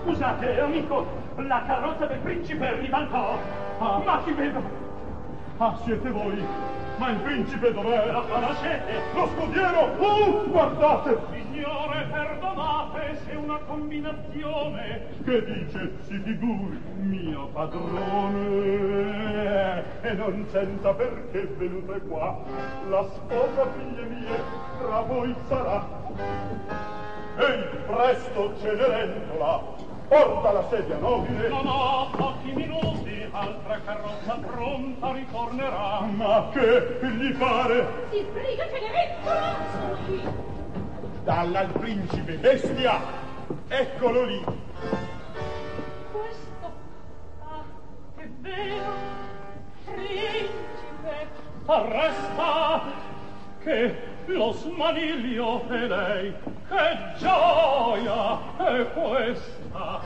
Scusate, amico, la carrozza del principe ribaltò. Ma chi vedo? Siete voi. Ma il principe dov'è? Lo conoscete? Lo scudiero! Guardate! Signore, perdonate se una combinazione. Che dice? Si figuri, mio padrone. E non senza perché venute qua. La sposa, figlie mie, tra voi sarà. Ehi, presto, Cenerentola! Porta la sedia nobile. Non ho pochi minuti, altra carrozza pronta ritornerà. Ma che gli pare? Si sbriga Cenerentola! Sono qui. Dalla al principe, bestia! Eccolo lì! Questo? Che vero! Principe! Arresta! Che lo smaniglio è lei! Che gioia è questa!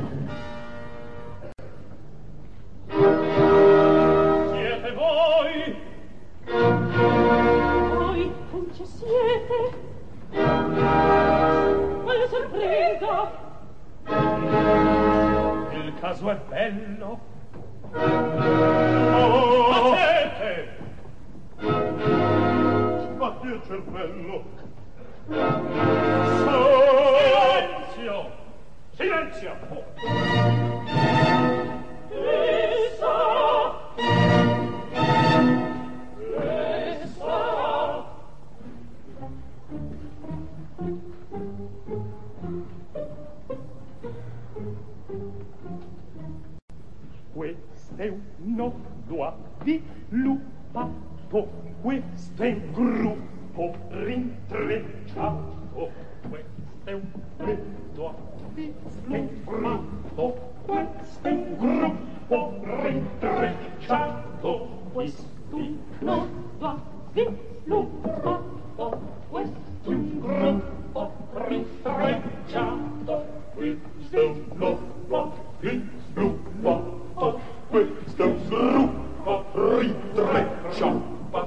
Siete voi? Voi non ci siete? Quale sorpresa! Il caso è bello. Ma siete? Sbatti il cervello. Silenzio! Silenzio! Questo è uno doa di lupato, questo è un gruppo rintrecciato, questo è un doa di lupato, questo è un gruppo rintrecciato, Questo uno doa di lupato, questo è un gruppo rintrecciato, questo è un gruppo rintrecciato. Questo è un gruppo rintrecciato.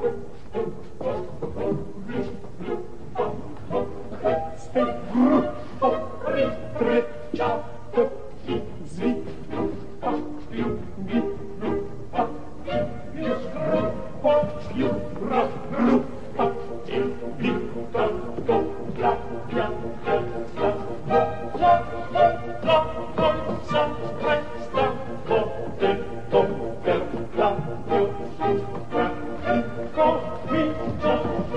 Questo è un gruppo rintrecciato. Si sviluppa, più sviluppa, più sviluppa, più raggruppa, e l'incanto la forza resta contento per l'avvio sopra il comincia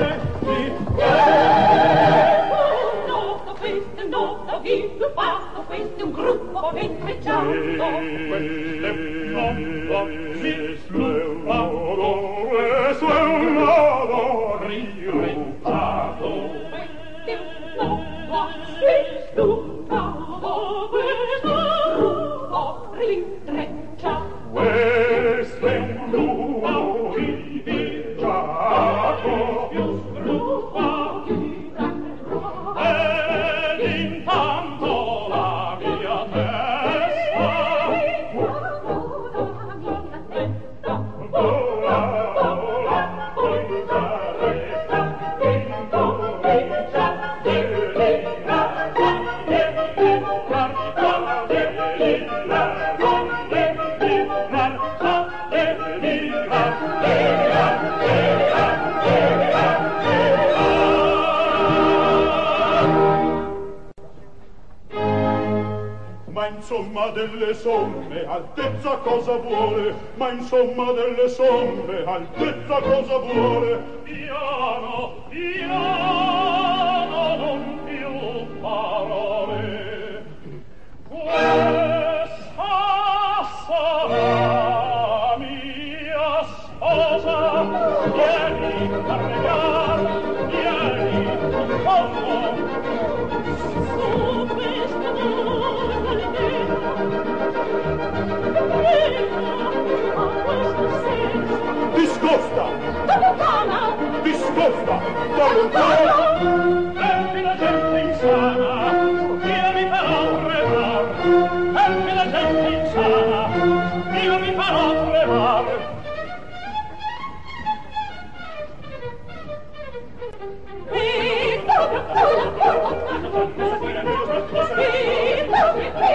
questo è un nodo sviluppato, questo è un gruppo rintrecciato. Questo è un nodo sviluppato, questo è un nodo riricciato. Questo è un nodo sviluppato, questo è un gruppo rintrecciato. Questo è un lupo rintrecciato, più sviluppato, ed intanto la mia testa vola, poi resta, incomincia Ma insomma delle somme, altezza cosa vuole? Ma insomma delle somme, altezza cosa vuole? Piano, piano, non più parole. Questa sarà mia sposa. Vieni a regar, vieni in fondo. Su questa Discosta! da lontana! Discosta! Da lontana!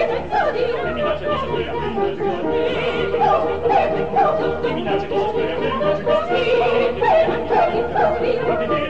Thank you.